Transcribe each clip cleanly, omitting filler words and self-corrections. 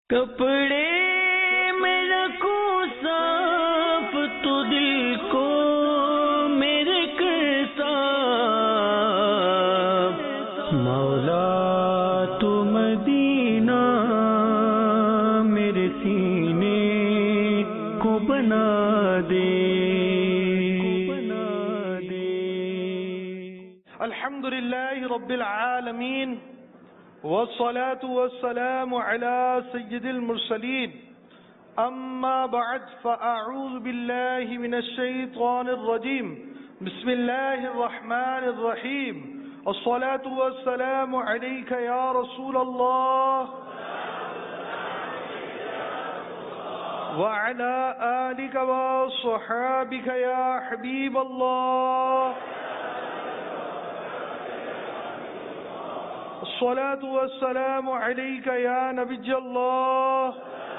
کپڑے میں رکھوں صاف تو دل کو میرے کر صاف، مولا تو مدینہ میرے سینے کو بنا دے۔ الحمد للہ رب العالمین والصلاة والسلام على سید المرسلین، اما بعد فاعوذ باللہ من الشیطان الرجیم، بسم اللہ الرحمن الرحیم، الصلاة والسلام علیک یا رسول اللہ وعلى آلک وصحابک یا حبیب اللہ، الصلاة والسلام عليك يا نبي الله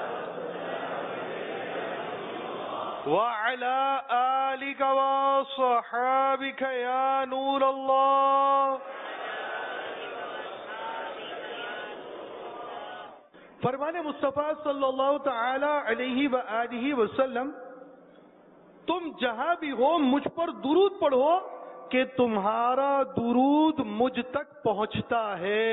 وعلى آلك وصحابك يا نور الله۔ فرمان مصطفیٰ صلی اللہ تعالی علیہ وآلہ وسلم، تم جہاں بھی ہو مجھ پر درود پڑھو کہ تمہارا درود مجھ تک پہنچتا ہے۔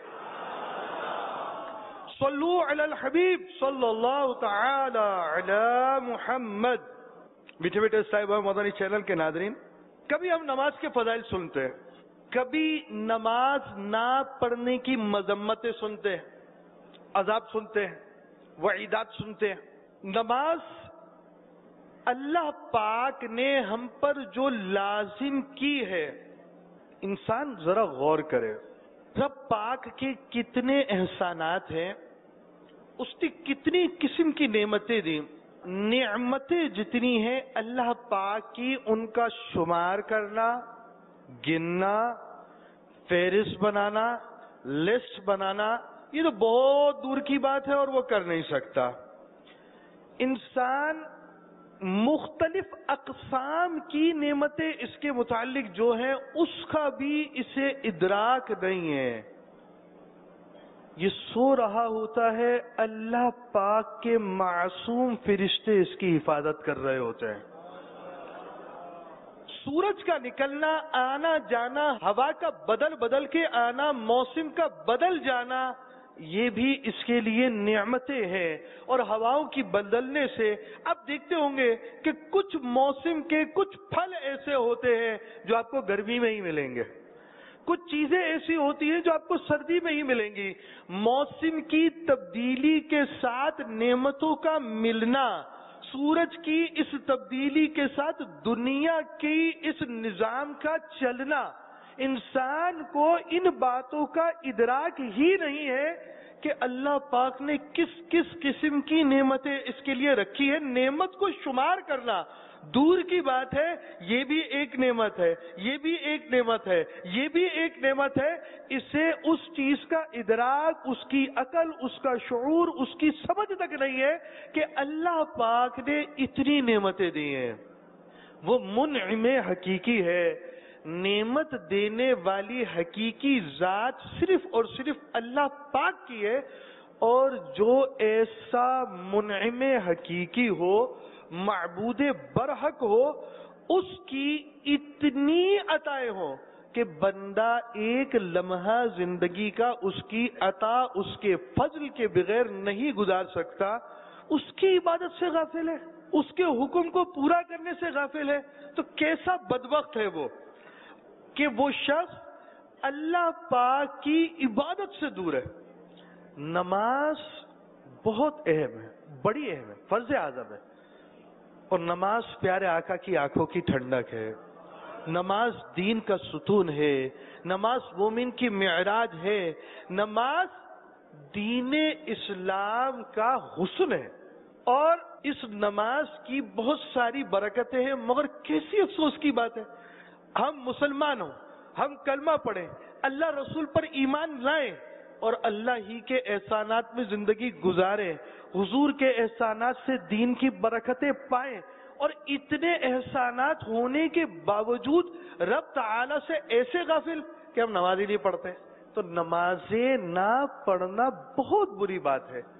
صلو علی الحبیب صلی اللہ تعالی علی محمد۔ میٹھے میٹھے صاحب مدنی چینل کے ناظرین، کبھی ہم نماز کے فضائل سنتے ہیں، کبھی نماز نہ پڑھنے کی مذمتیں سنتے ہیں، عذاب سنتے ہیں، وعیدات سنتے ہیں۔ نماز اللہ پاک نے ہم پر جو لازم کی ہے، انسان ذرا غور کرے، رب پاک کے کتنے احسانات ہیں، اس نے کتنی قسم کی نعمتیں دی۔ نعمتیں جتنی ہیں اللہ پاک کی، ان کا شمار کرنا، گننا، فہرست بنانا، لسٹ بنانا، یہ تو بہت دور کی بات ہے اور وہ کر نہیں سکتا۔ انسان مختلف اقسام کی نعمتیں اس کے متعلق جو ہیں اس کا بھی اسے ادراک نہیں ہے۔ یہ سو رہا ہوتا ہے، اللہ پاک کے معصوم فرشتے اس کی حفاظت کر رہے ہوتے ہیں۔ سورج کا نکلنا، آنا جانا، ہوا کا بدل کے آنا، موسم کا بدل جانا، یہ بھی اس کے لیے نعمتیں ہیں۔ اور ہواؤں کی بدلنے سے آپ دیکھتے ہوں گے کہ کچھ موسم کے کچھ پھل ایسے ہوتے ہیں جو آپ کو گرمی میں ہی ملیں گے، کچھ چیزیں ایسی ہوتی ہیں جو آپ کو سردی میں ہی ملیں گی۔ موسم کی تبدیلی کے ساتھ نعمتوں کا ملنا، سورج کی اس تبدیلی کے ساتھ دنیا کی اس نظام کا چلنا، انسان کو ان باتوں کا ادراک ہی نہیں ہے کہ اللہ پاک نے کس کس قسم کی نعمتیں اس کے لیے رکھی ہے۔ نعمت کو شمار کرنا دور کی بات ہے، یہ بھی ایک نعمت ہے، یہ بھی ایک نعمت ہے، یہ بھی ایک نعمت ہے۔ اسے اس چیز کا ادراک، اس کی عقل، اس کا شعور، اس کی سمجھ تک نہیں ہے کہ اللہ پاک نے اتنی نعمتیں دی ہیں۔ وہ منعم حقیقی ہے، نعمت دینے والی حقیقی ذات صرف اور صرف اللہ پاک کی ہے۔ اور جو ایسا منعم حقیقی ہو، معبود برحق ہو، اس کی اتنی عطائیں ہوں کہ بندہ ایک لمحہ زندگی کا اس کی عطا، اس کے فضل کے بغیر نہیں گزار سکتا، اس کی عبادت سے غافل ہے، اس کے حکم کو پورا کرنے سے غافل ہے، تو کیسا بدبخت ہے وہ کہ وہ شخص اللہ پاک کی عبادت سے دور ہے۔ نماز بہت اہم ہے، بڑی اہم ہے، فرض اعظم ہے۔ اور نماز پیارے آقا کی آنکھوں کی ٹھنڈک ہے، نماز دین کا ستون ہے، نماز مومن کی معراج ہے، نماز دین اسلام کا حسن ہے۔ اور اس نماز کی بہت ساری برکتیں ہیں، مگر کیسی افسوس کی بات ہے، ہم مسلمان ہوں، ہم کلمہ پڑھیں، اللہ رسول پر ایمان لائیں اور اللہ ہی کے احسانات میں زندگی گزاریں، حضور کے احسانات سے دین کی برکتیں پائیں، اور اتنے احسانات ہونے کے باوجود رب تعالی سے ایسے غافل کہ ہم نماز ہی نہیں پڑھتے۔ تو نمازیں نہ پڑھنا بہت بری بات ہے۔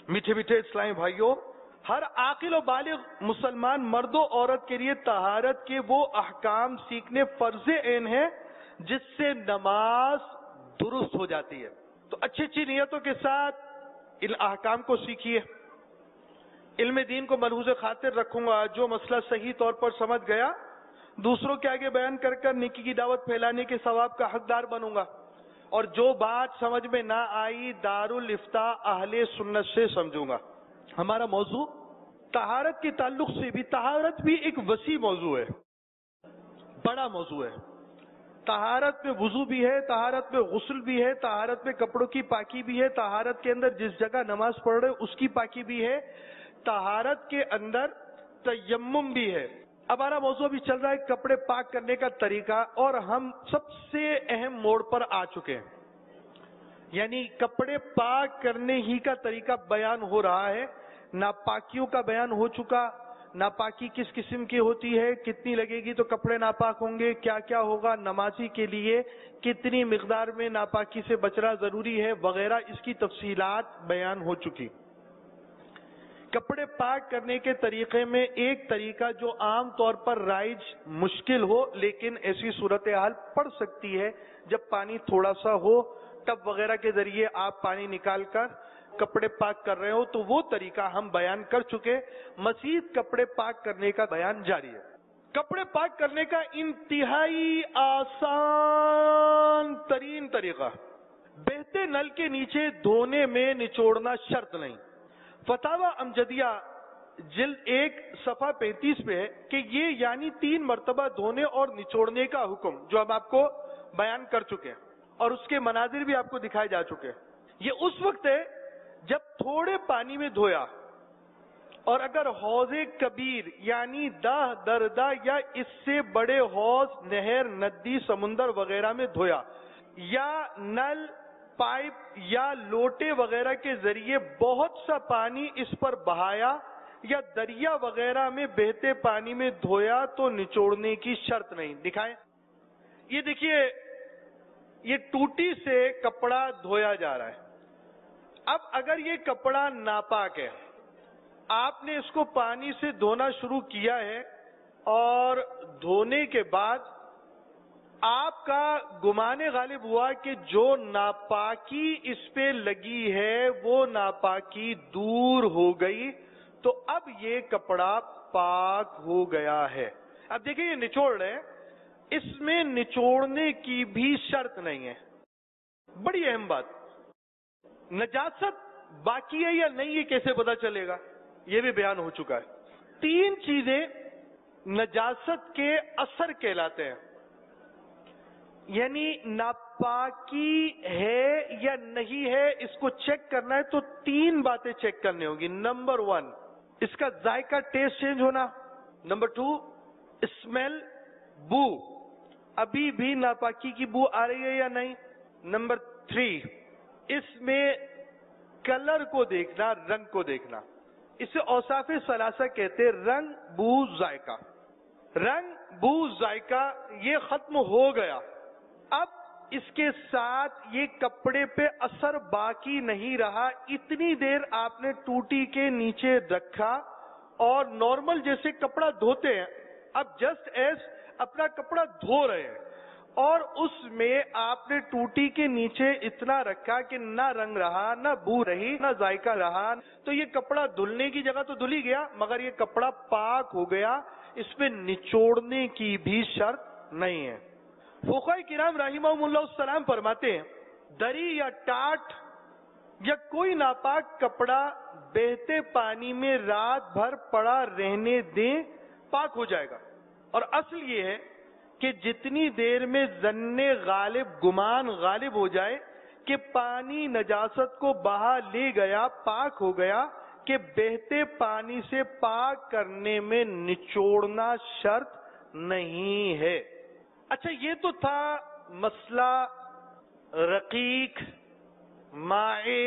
میٹھے میٹھے اسلامی بھائیوں، ہر عاقل و بالغ مسلمان مرد و عورت کے لیے طہارت کے وہ احکام سیکھنے فرض عین ہے جس سے نماز درست ہو جاتی ہے. تو اچھی اچھی نیتوں کے ساتھ ان احکام کو سیکھیے. علم دین کو ملحوظ خاطر رکھوں گا. جو مسئلہ صحیح طور پر سمجھ گیا دوسروں کے آگے بیان کر کر نیکی کی دعوت پھیلانے کے ثواب کا حقدار بنوں گا، اور جو بات سمجھ میں نہ آئی دارالافتاء اہل سنت سے سمجھوں گا. ہمارا موضوع طہارت کے تعلق سے بھی، طہارت بھی ایک وسیع موضوع ہے، بڑا موضوع ہے. طہارت میں وضو بھی ہے، طہارت میں غسل بھی ہے، طہارت میں کپڑوں کی پاکی بھی ہے، طہارت کے اندر جس جگہ نماز پڑھ رہے اس کی پاکی بھی ہے، طہارت کے اندر تیمم بھی ہے. ہمارا موضوع بھی چل رہا ہے کپڑے پاک کرنے کا طریقہ، اور ہم سب سے اہم موڑ پر آ چکے ہیں. یعنی کپڑے پاک کرنے ہی کا طریقہ بیان ہو رہا ہے. ناپاکیوں کا بیان ہو چکا، ناپاکی کس قسم کی ہوتی ہے، کتنی لگے گی تو کپڑے ناپاک ہوں گے، کیا کیا ہوگا، نمازی کے لیے کتنی مقدار میں ناپاکی سے بچنا ضروری ہے وغیرہ، اس کی تفصیلات بیان ہو چکی. کپڑے پاک کرنے کے طریقے میں ایک طریقہ جو عام طور پر رائج مشکل ہو لیکن ایسی صورتحال پڑ سکتی ہے جب پانی تھوڑا سا ہو، ٹب وغیرہ کے ذریعے آپ پانی نکال کر کپڑے پاک کر رہے ہو، تو وہ طریقہ ہم بیان کر چکے. مزید کپڑے پاک کرنے کا بیان جاری ہے. کپڑے پاک کرنے کا انتہائی آسان ترین طریقہ، بہتے نل کے نیچے دھونے میں نچوڑنا شرط نہیں. فتاوی امجدیہ جلد 1 صفحہ 35 پہ ہے کہ یہ یعنی 3 مرتبہ دھونے اور نچوڑنے کا حکم جو ہم آپ کو بیان کر چکے ہیں، اور اس کے مناظر بھی آپ کو دکھائے جا چکے ہیں. یہ اس وقت ہے جب تھوڑے پانی میں دھویا، اور اگر حوض کبیر یعنی دہ دردا یا اس سے بڑے حوض، نہر، ندی، سمندر وغیرہ میں دھویا، یا نل، پائپ یا لوٹے وغیرہ کے ذریعے بہت سا پانی اس پر بہایا، یا دریا وغیرہ میں بہتے پانی میں دھویا تو نچوڑنے کی شرط نہیں. دکھائیں، یہ دیکھیے، یہ ٹوٹی سے کپڑا دھویا جا رہا ہے. اب اگر یہ کپڑا ناپاک ہے، آپ نے اس کو پانی سے دھونا شروع کیا ہے، اور دھونے کے بعد آپ کا گمان غالب ہوا کہ جو ناپاکی اس پہ لگی ہے وہ ناپاکی دور ہو گئی، تو اب یہ کپڑا پاک ہو گیا ہے. اب دیکھیں یہ نچوڑ رہے ہیں، اس میں نچوڑنے کی بھی شرط نہیں ہے. بڑی اہم بات، نجاست باقی ہے یا نہیں یہ کیسے پتا چلے گا، یہ بھی بیان ہو چکا ہے. 3 چیزیں نجاست کے اثر کہلاتے ہیں، یعنی ناپاکی ہے یا نہیں ہے اس کو چیک کرنا ہے تو 3 باتیں چیک کرنی ہوگی. نمبر 1 اس کا ذائقہ، ٹیسٹ چینج ہونا. نمبر 2 اسمیل، بو، ابھی بھی ناپاکی کی بو آ رہی ہے یا نہیں. نمبر 3 اس میں کلر کو دیکھنا، رنگ کو دیکھنا. اسے اوصاف ثلاثہ کہتے ہیں، رنگ، بو، ذائقہ. رنگ، بو، ذائقہ یہ ختم ہو گیا. اب اس کے ساتھ یہ کپڑے پہ اثر باقی نہیں رہا. اتنی دیر آپ نے ٹوٹی کے نیچے رکھا اور نارمل جیسے کپڑا دھوتے ہیں، اب جسٹ ایز اپنا کپڑا دھو رہے ہیں، اور اس میں آپ نے ٹوٹی کے نیچے اتنا رکھا کہ نہ رنگ رہا، نہ بو رہی، نہ ذائقہ رہا، تو یہ کپڑا دھلنے کی جگہ تو دھل ہی گیا مگر یہ کپڑا پاک ہو گیا. اس میں نچوڑنے کی بھی شرط نہیں ہے. فقہاء کرام رحمہم اللہ السلام فرماتے ہیں دری یا ٹاٹ یا کوئی ناپاک کپڑا بہتے پانی میں رات بھر پڑا رہنے دیں، پاک ہو جائے گا. اور اصل یہ ہے کہ جتنی دیر میں ظن غالب، گمان غالب ہو جائے کہ پانی نجاست کو بہا لے گیا، پاک ہو گیا، کہ بہتے پانی سے پاک کرنے میں نچوڑنا شرط نہیں ہے. اچھا، یہ تو تھا مسئلہ رقیق، مائع،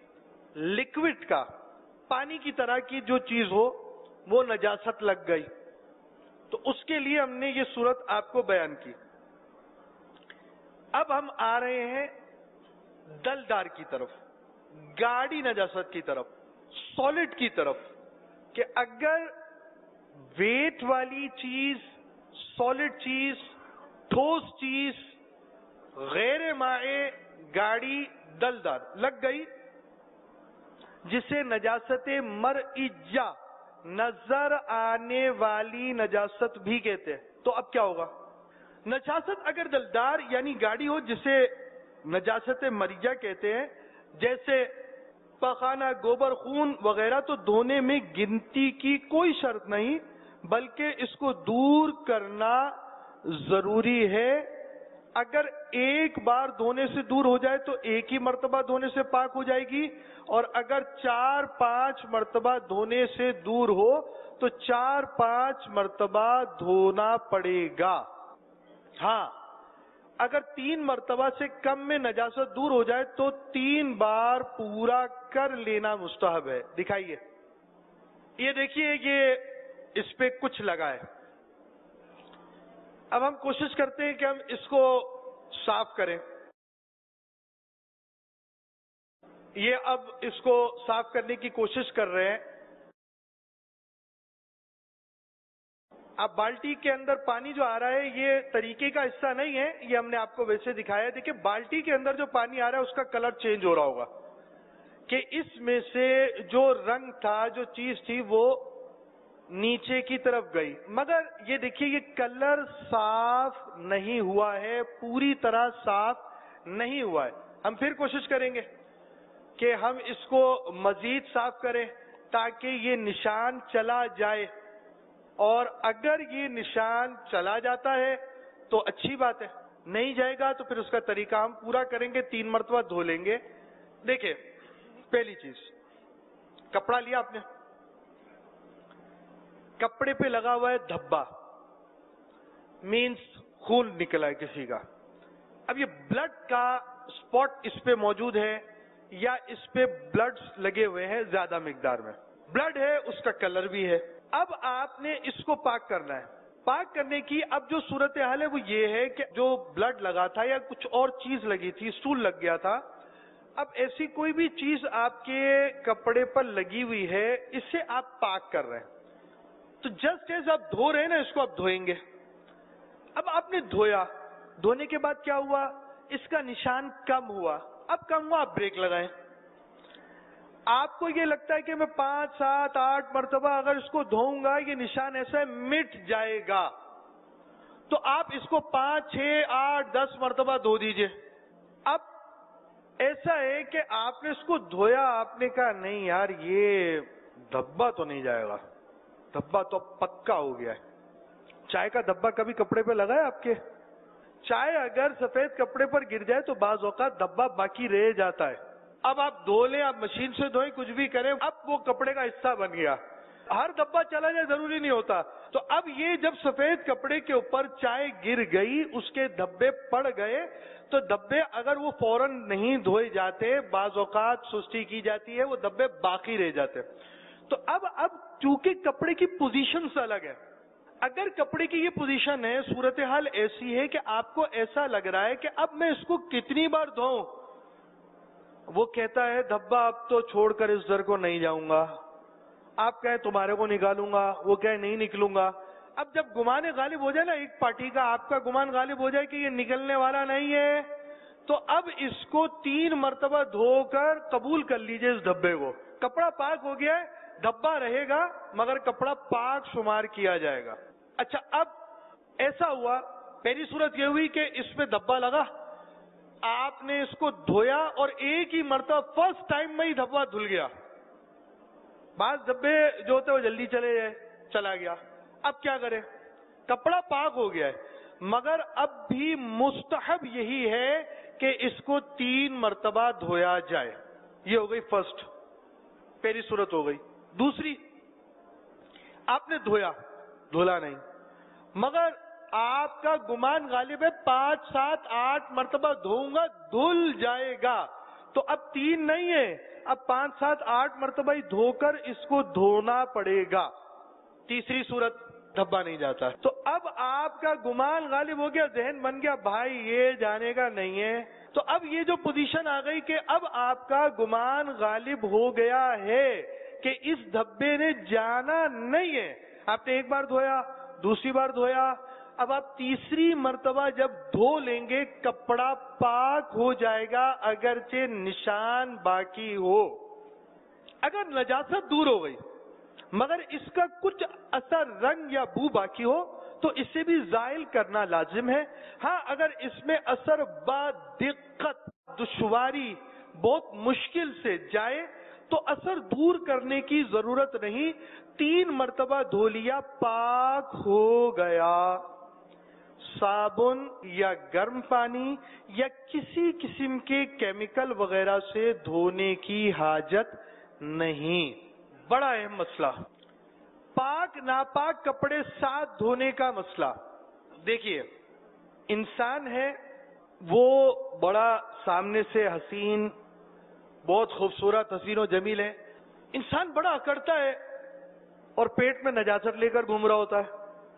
لکوڈ کا. پانی کی طرح کی جو چیز ہو وہ نجاست لگ گئی تو اس کے لیے ہم نے یہ صورت آپ کو بیان کی. اب ہم آ رہے ہیں دلدار کی طرف، گاڑی نجاست کی طرف. سالڈ کی طرف کہ اگر ویٹ والی چیز، سالڈ چیز، ٹھوس چیز، غیر مائع، گاڑی دلدار لگ گئی، جسے نجاست مرئیہ، نظر آنے والی نجاست بھی کہتے ہیں، تو اب کیا ہوگا؟ نجاست اگر دلدار یعنی گاڑی ہو، جسے نجاست مرئیہ کہتے ہیں، جیسے پخانہ، گوبر، خون وغیرہ، تو دھونے میں گنتی کی کوئی شرط نہیں، بلکہ اس کو دور کرنا ضروری ہے۔ اگر ایک بار دھونے سے دور ہو جائے تو ایک ہی مرتبہ دھونے سے پاک ہو جائے گی، اور اگر 4-5 مرتبہ دھونے سے دور ہو تو 4-5 مرتبہ دھونا پڑے گا۔ ہاں، اگر 3 مرتبہ سے کم میں نجاست دور ہو جائے تو 3 بار پورا کر لینا مستحب ہے۔ دکھائیے، یہ دیکھیے، یہ اس پہ کچھ لگا ہے۔ اب ہم کوشش کرتے ہیں کہ ہم اس کو صاف کریں۔ یہ اب اس کو صاف کرنے کی کوشش کر رہے ہیں۔ اب بالٹی کے اندر پانی جو آ رہا ہے یہ طریقے کا حصہ نہیں ہے، یہ ہم نے آپ کو ویسے دکھایا ہے۔ دیکھیں بالٹی کے اندر جو پانی آ رہا ہے اس کا کلر چینج ہو رہا ہوگا کہ اس میں سے جو رنگ تھا، جو چیز تھی، وہ نیچے کی طرف گئی، مگر یہ دیکھیے یہ کلر صاف نہیں ہوا ہے، پوری طرح صاف نہیں ہوا ہے۔ ہم پھر کوشش کریں گے کہ ہم اس کو مزید صاف کریں تاکہ یہ نشان چلا جائے، اور اگر یہ نشان چلا جاتا ہے تو اچھی بات ہے، نہیں جائے گا تو پھر اس کا طریقہ ہم پورا کریں گے، 3 مرتبہ دھو لیں گے۔ دیکھیں، پہلی چیز، کپڑا لیا آپ نے، کپڑے پہ لگا ہوا ہے دھبا، مینس خون نکلا ہے کسی کا۔ اب یہ بلڈ کا اسپاٹ اس پہ موجود ہے یا اس پہ بلڈز لگے ہوئے ہیں زیادہ مقدار میں؟ بلڈ ہے، اس کا کلر بھی ہے۔ اب آپ نے اس کو پاک کرنا ہے۔ پاک کرنے کی اب جو صورتحال ہے وہ یہ ہے کہ جو بلڈ لگا تھا یا کچھ اور چیز لگی تھی، اسٹول لگ گیا تھا، اب ایسی کوئی بھی چیز آپ کے کپڑے پر لگی ہوئی ہے، اس سے آپ پاک کر رہے ہیں، تو جسٹ ایز آپ دھو رہے ہیں نا، اس کو آپ دھوئیں گے۔ اب آپ نے دھویا، دھونے کے بعد کیا ہوا؟ اس کا نشان کم ہوا۔ اب کم ہوا، آپ بریک لگائیں۔ آپ کو یہ لگتا ہے کہ میں 5, 7, 8 مرتبہ اگر اس کو دھوؤں گا یہ نشان ایسا مٹ جائے گا، تو آپ اس کو 5, 6, 8, 10 مرتبہ دھو دیجئے۔ اب ایسا ہے کہ آپ نے اس کو دھویا، آپ نے کہا نہیں یار یہ دھبا تو نہیں جائے گا، دھبا تو پکا ہو گیا ہے۔ چائے کا دھبا کبھی کپڑے پہ لگا ہے آپ کے؟ چائے اگر سفید کپڑے پر گر جائے تو بعض اوقات دھبا باقی رہ جاتا ہے۔ اب آپ دھو لیں، آپ مشین سے دھوئیں، کچھ بھی کریں، اب وہ کپڑے کا حصہ بن گیا۔ ہر دھبا چلا جائے ضروری نہیں ہوتا۔ تو اب یہ جب سفید کپڑے کے اوپر چائے گر گئی، اس کے دھبے پڑ گئے، تو دھبے اگر وہ فوراً نہیں دھوئے جاتے، بعض اوقات سستی کی جاتی ہے، وہ دھبے باقی رہ جاتے۔ تو اب چونکہ کپڑے کی پوزیشن سے الگ ہے، اگر کپڑے کی یہ پوزیشن ہے، صورتحال ایسی ہے کہ آپ کو ایسا لگ رہا ہے کہ اب میں اس کو کتنی بار دھوؤں، وہ کہتا ہے دھبا اب تو چھوڑ کر اس در کو نہیں جاؤں گا، آپ کہیں تمہارے کو نکالوں گا، وہ کہے نہیں نکلوں گا۔ اب جب گمان غالب ہو جائے نا، ایک پارٹی کا آپ کا گمان غالب ہو جائے کہ یہ نکلنے والا نہیں ہے، تو اب اس کو 3 مرتبہ دھو کر قبول کر لیجئے اس دھبے کو۔ کپڑا پاک ہو گیا ہے، دھبا رہے گا مگر کپڑا پاک شمار کیا جائے گا۔ اچھا، اب ایسا ہوا، پہلی صورت یہ ہوئی کہ اس پہ دھبا لگا، آپ نے اس کو دھویا اور ایک ہی مرتبہ فرسٹ ٹائم میں ہی دھبا دھل گیا۔ بعض دھبے جو ہوتے ہیں وہ جلدی چلے جائے، چلا گیا۔ اب کیا کریں؟ کپڑا پاک ہو گیا ہے مگر اب بھی مستحب یہی ہے کہ اس کو 3 مرتبہ دھویا جائے۔ یہ ہو گئی فرسٹ، پہلی صورت ہو گئی۔ دوسری، آپ نے دھویا، دھولا نہیں، مگر آپ کا گمان غالب ہے 5, 7, 8 مرتبہ دھوؤں گا دھل جائے گا، تو اب 3 نہیں ہے، اب 5, 7, 8 مرتبہ ہی دھو کر اس کو دھونا پڑے گا۔ تیسری صورت، دھبا نہیں جاتا، تو اب آپ کا گمان غالب ہو گیا، ذہن بن گیا بھائی یہ جانے کا نہیں ہے، تو اب یہ جو پوزیشن آ گئی کہ اب آپ کا گمان غالب ہو گیا ہے کہ اس دھبے نے جانا نہیں ہے. آپ نے ایک بار دھویا, دوسری بار دھویا, اب آپ تیسری مرتبہ جب دھو لیں گے کپڑا پاک ہو جائے گا اگرچہ نشان باقی ہو. اگر نجاست دور ہو گئی مگر اس کا کچھ اثر, رنگ یا بو باقی ہو تو اسے بھی زائل کرنا لازم ہے. ہاں اگر اس میں اثر با دقت, دشواری, بہت مشکل سے جائے تو اثر دور کرنے کی ضرورت نہیں, 3 مرتبہ دھو لیا پاک ہو گیا. صابن یا گرم پانی یا کسی قسم کے کیمیکل وغیرہ سے دھونے کی حاجت نہیں. بڑا اہم مسئلہ, پاک ناپاک کپڑے ساتھ دھونے کا مسئلہ. دیکھیے انسان ہے وہ بڑا سامنے سے حسین, بہت خوبصورت, حسین و جمیل ہے. انسان بڑا اکڑتا ہے اور پیٹ میں نجاست لے کر گھوم رہا ہوتا ہے.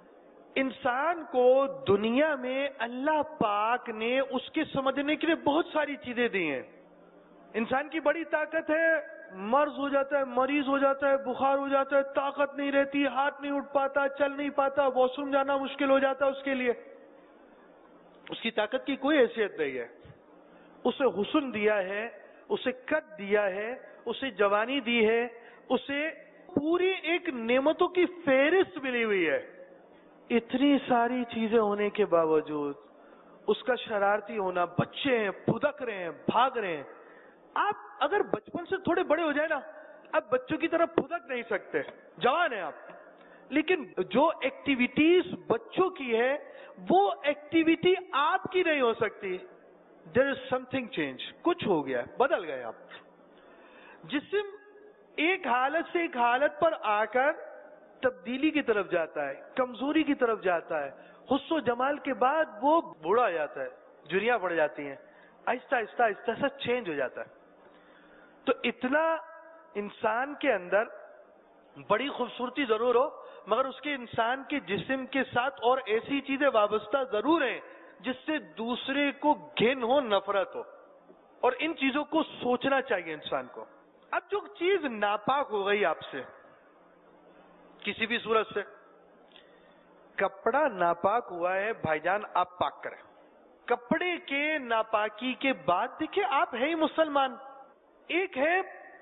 انسان کو دنیا میں اللہ پاک نے اس کے سمجھنے کے لیے بہت ساری چیزیں دی ہیں. انسان کی بڑی طاقت ہے, مرض ہو جاتا ہے, مریض ہو جاتا ہے, بخار ہو جاتا ہے, طاقت نہیں رہتی, ہاتھ نہیں اٹھ پاتا, چل نہیں پاتا, واش روم جانا مشکل ہو جاتا ہے اس کے لیے. اس کی طاقت کی کوئی حیثیت نہیں ہے. اسے حسن دیا ہے, اسے قد دیا ہے, اسے جوانی دی ہے, اسے پوری ایک نعمتوں کی فہرست ملی ہوئی ہے. اتنی ساری چیزیں ہونے کے باوجود اس کا شرارتی ہونا, بچے ہیں پھدک رہے ہیں, بھاگ رہے ہیں. آپ اگر بچپن سے تھوڑے بڑے ہو جائے نا, اب بچوں کی طرح پھدک نہیں سکتے, جوان ہیں آپ, لیکن جو ایکٹیویٹیز بچوں کی ہے وہ ایکٹیویٹی آپ کی نہیں ہو سکتی. دیر از سم تھنگ چینج, کچھ ہو گیا, بدل گئے آپ. جسم ایک حالت سے ایک حالت پر آ کر تبدیلی کی طرف جاتا ہے, کمزوری کی طرف جاتا ہے. حسن و جمال کے بعد وہ بوڑھا جاتا ہے, جھریاں پڑ جاتی ہیں, آہستہ آہستہ آہستہ سا چینج ہو جاتا ہے. تو اتنا انسان کے اندر بڑی خوبصورتی ضرور ہو مگر اس کے انسان کے جسم کے ساتھ اور ایسی چیزیں وابستہ ضرور ہیں جس سے دوسرے کو گھن ہو, نفرت ہو, اور ان چیزوں کو سوچنا چاہیے انسان کو. اب جو چیز ناپاک ہو گئی آپ سے کسی بھی صورت سے, کپڑا ناپاک ہوا ہے بھائی جان, آپ پاک کریں. کپڑے کے ناپاکی کے بعد دیکھیں آپ ہے ہی مسلمان. ایک ہے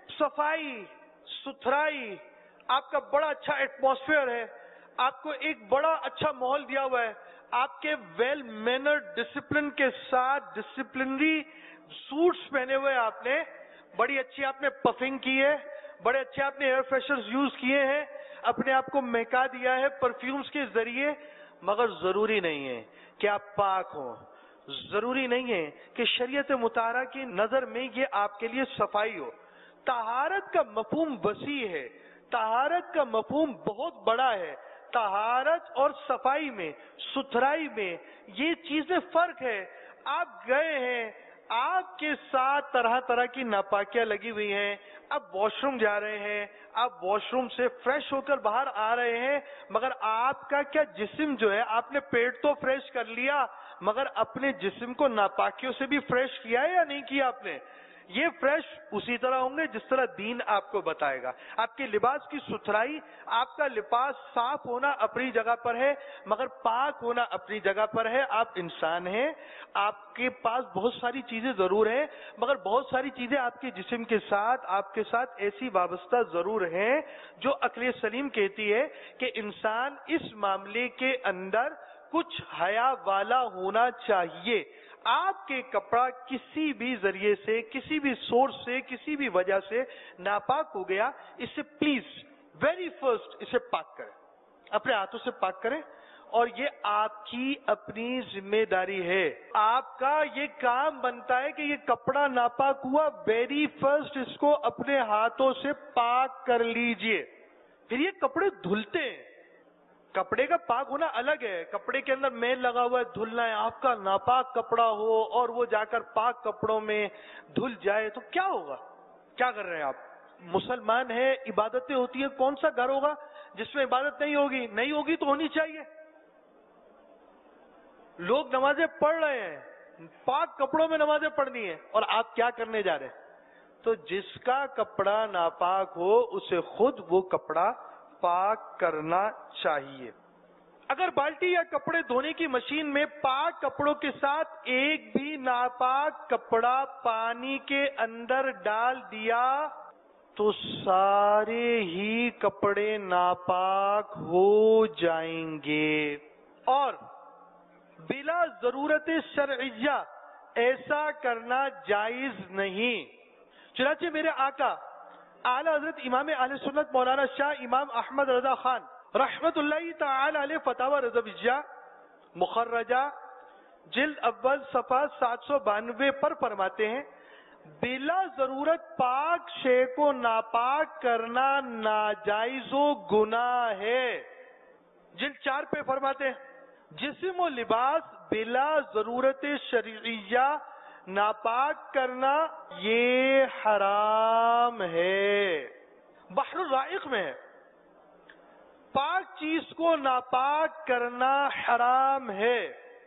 صفائی ستھرائی, آپ کا بڑا اچھا ایٹماسفیئر ہے, آپ کو ایک بڑا اچھا ماحول دیا ہوا ہے, آپ کے ویل مینرڈ ڈسپلن کے ساتھ ڈسپلنری سوٹس پہنے ہوئے, آپ نے بڑی اچھی آپ نے پفنگ کی ہے, بڑے اچھے آپ نے ایئر فریشرز یوز کیے ہیں, اپنے آپ کو مہکا دیا ہے پرفیومز کے ذریعے, مگر ضروری نہیں ہے کہ آپ پاک ہوں, ضروری نہیں ہے کہ شریعت مطہرہ کی نظر میں یہ آپ کے لیے صفائی ہو. طہارت کا مفہوم وسیع ہے, طہارت کا مفہوم بہت بڑا ہے. طہارت اور صفائی میں, ستھرائی میں یہ چیزیں فرق ہے. آپ گئے ہیں, آپ کے ساتھ طرح طرح کی ناپاکیاں لگی ہوئی ہیں, اب واش روم جا رہے ہیں, آپ واش روم سے فریش ہو کر باہر آ رہے ہیں, مگر آپ کا کیا جسم جو ہے, آپ نے پیٹ تو فریش کر لیا مگر اپنے جسم کو ناپاکیوں سے بھی فریش کیا ہے یا نہیں کیا آپ نے؟ یہ فریش اسی طرح ہوں گے جس طرح دین آپ کو بتائے گا. آپ کے لباس کی ستھرائی, آپ کا لباس صاف ہونا اپنی جگہ پر ہے مگر پاک ہونا اپنی جگہ پر ہے. آپ انسان ہیں, آپ کے پاس بہت ساری چیزیں ضرور ہیں مگر بہت ساری چیزیں آپ کے جسم کے ساتھ, آپ کے ساتھ ایسی وابستہ ضرور ہیں جو عقل سلیم کہتی ہے کہ انسان اس معاملے کے اندر کچھ حیا والا ہونا چاہیے. آپ کے کپڑا کسی بھی ذریعے سے, کسی بھی سورس سے, کسی بھی وجہ سے ناپاک ہو گیا, اسے پلیز ویری فرسٹ اسے پاک کریں, اپنے ہاتھوں سے پاک کریں, اور یہ آپ کی اپنی ذمہ داری ہے. آپ کا یہ کام بنتا ہے کہ یہ کپڑا ناپاک ہوا, ویری فرسٹ اس کو اپنے ہاتھوں سے پاک کر لیجئے. پھر یہ کپڑے دھلتے ہیں, کپڑے کا پاک ہونا الگ ہے, کپڑے کے اندر میل لگا ہوا ہے, دھلنا ہے. آپ کا ناپاک کپڑا ہو اور وہ جا کر پاک کپڑوں میں دھل جائے تو کیا ہوگا؟ کیا کر رہے ہیں آپ؟ مسلمان ہے, عبادتیں ہوتی ہیں, کون سا گھر ہوگا جس میں عبادت نہیں ہوگی؟ نہیں ہوگی تو ہونی چاہیے. لوگ نمازیں پڑھ رہے ہیں, پاک کپڑوں میں نمازیں پڑھنی ہیں, اور آپ کیا کرنے جا رہے ہیں؟ تو جس کا کپڑا ناپاک ہو اسے خود وہ کپڑا پاک کرنا چاہیے. اگر بالٹی یا کپڑے دھونے کی مشین میں پاک کپڑوں کے ساتھ ایک بھی ناپاک کپڑا پانی کے اندر ڈال دیا تو سارے ہی کپڑے ناپاک ہو جائیں گے، اور بلا ضرورت شرعیہ ایسا کرنا جائز نہیں. چنانچہ میرے آقا اعلی حضرت امام اہل سنت مولانا شاہ امام احمد رضا خان رحمت اللہ تعالی علیہ فتاوی رضویہ مخرجہ جلد اول صفحہ 792 پر فرماتے ہیں بلا ضرورت پاک شے کو ناپاک کرنا ناجائز و گناہ ہے. جلد 4 پہ فرماتے ہیں جسم و لباس بلا ضرورت شرعیہ ناپاک کرنا یہ حرام ہے. بحر الرائق میں ہے پاک چیز کو ناپاک کرنا حرام ہے،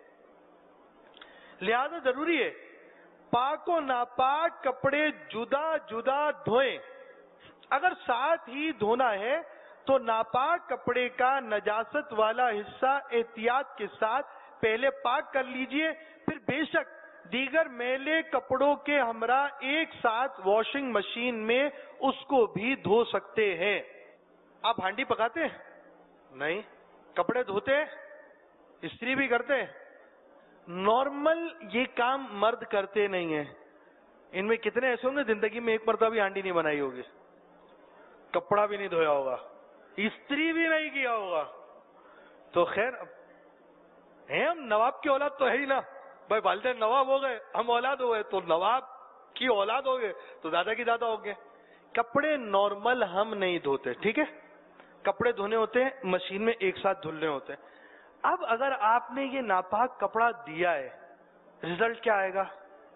لہذا ضروری ہے پاک و ناپاک کپڑے جدا جدا دھوئیں. اگر ساتھ ہی دھونا ہے تو ناپاک کپڑے کا نجاست والا حصہ احتیاط کے ساتھ پہلے پاک کر لیجئے، پھر بے شک دیگر میلے کپڑوں کے ہمراہ ایک ساتھ واشنگ مشین میں اس کو بھی دھو سکتے ہیں. آپ ہانڈی پکاتے ہیں؟ نہیں. کپڑے دھوتے ہیں؟ استری بھی کرتے ہیں؟ نارمل یہ کام مرد کرتے نہیں ہیں. ان میں کتنے ایسے ہوں گے زندگی میں ایک مرتبہ بھی ہانڈی نہیں بنائی ہوگی، کپڑا بھی نہیں دھویا ہوگا، استری بھی نہیں کیا ہوگا. تو خیر ہیں ہم نواب کی اولاد تو ہے ہی نا بھائی، والدین نواب ہو گئے، ہم اولاد ہو گئے تو نواب کی اولاد ہو گئے تو زیادہ کی زیادہ ہو گئے. کپڑے نارمل ہم نہیں دھوتے، ٹھیک ہے؟ کپڑے دھونے ہوتے ہیں مشین میں ایک ساتھ دھلنے ہوتے ہیں. اب اگر آپ نے یہ ناپاک کپڑا دیا ہے رزلٹ کیا آئے گا؟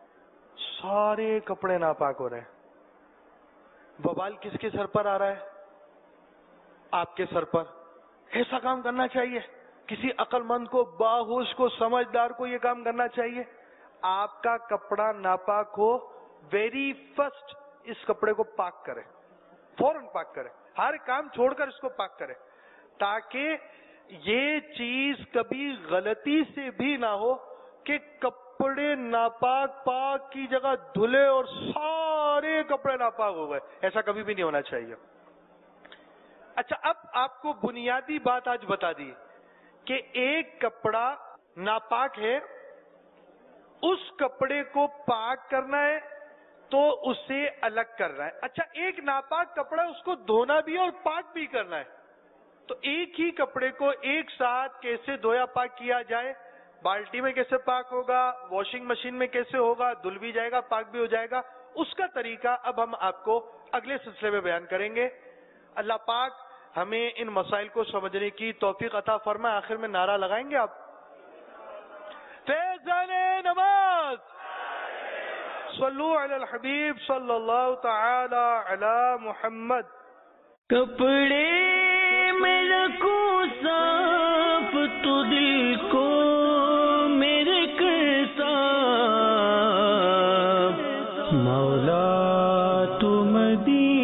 سارے کپڑے ناپاک ہو رہے ہیں. بوال کس کے سر پر آ رہا ہے؟ آپ کے سر پر. ایسا کام کرنا چاہیے؟ کسی عقل مند کو، باہوش کو، سمجھدار کو یہ کام کرنا چاہیے. آپ کا کپڑا ناپاک ہو ویری فرسٹ اس کپڑے کو پاک کرے، فوراً پاک کرے، ہر کام چھوڑ کر اس کو پاک کرے، تاکہ یہ چیز کبھی غلطی سے بھی نہ ہو کہ کپڑے ناپاک پاک کی جگہ دھلے اور سارے کپڑے ناپاک ہو گئے. ایسا کبھی بھی نہیں ہونا چاہیے. اچھا، اب آپ کو بنیادی بات آج بتا دی کہ ایک کپڑا ناپاک ہے، اس کپڑے کو پاک کرنا ہے تو اسے الگ کرنا ہے. اچھا، ایک ناپاک کپڑا اس کو دھونا بھی اور پاک بھی کرنا ہے، تو ایک ہی کپڑے کو ایک ساتھ کیسے دھویا پاک کیا جائے؟ بالٹی میں کیسے پاک ہوگا، واشنگ مشین میں کیسے ہوگا، دھل بھی جائے گا پاک بھی ہو جائے گا، اس کا طریقہ اب ہم آپ کو اگلے سلسلے میں بیان کریں گے. اللہ پاک ہمیں ان مسائل کو سمجھنے کی توفیق عطا فرمائے. آخر میں نعرہ لگائیں گے آپ؟ فیضان نماز صلو علی الحبیب صلی اللہ تعالی علی محمد. کپڑے میں رکھوں صاف تو دل کو میرے کر صاف، مولا تو مدینہ